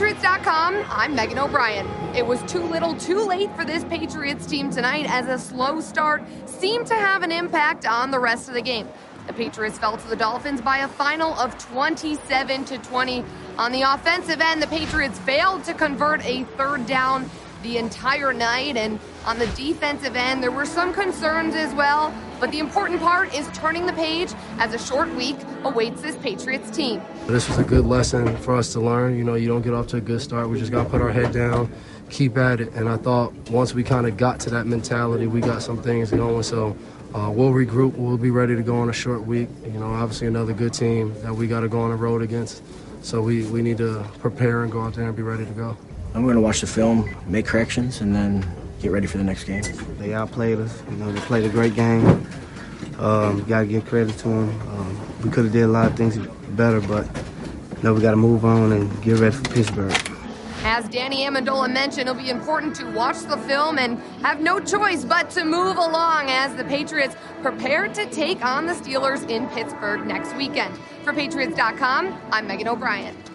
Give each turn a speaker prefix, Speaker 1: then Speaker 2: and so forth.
Speaker 1: Patriots.com, I'm Megan O'Brien. It was too little too late for this Patriots team tonight as a slow start seemed to have an impact on the rest of the game. The Patriots fell to the Dolphins by a final of 27-20. On the offensive end, the Patriots failed to convert a third down the entire night, and on the defensive end, there were some concerns as well. But the important part is turning the page as a short week awaits this Patriots team.
Speaker 2: This was a good lesson for us to learn. You know, you don't get off to a good start. We just got to put our head down, keep at it. And I thought once we kind of got to that mentality, we got some things going. So we'll regroup. We'll be ready to go on a short week. You know, obviously another good team that we got to go on the road against. So we need to prepare and go out there and be ready to go.
Speaker 3: I'm going to watch the film, make corrections, and then get ready for the next game.
Speaker 4: They outplayed us. You know, they played a great game. Got to give credit to them. We could have did a lot of things better, but you know, we got to move on and get ready for Pittsburgh.
Speaker 1: As Danny Amendola mentioned, it'll be important to watch the film and have no choice but to move along as the Patriots prepare to take on the Steelers in Pittsburgh next weekend. For Patriots.com, I'm Megan O'Brien.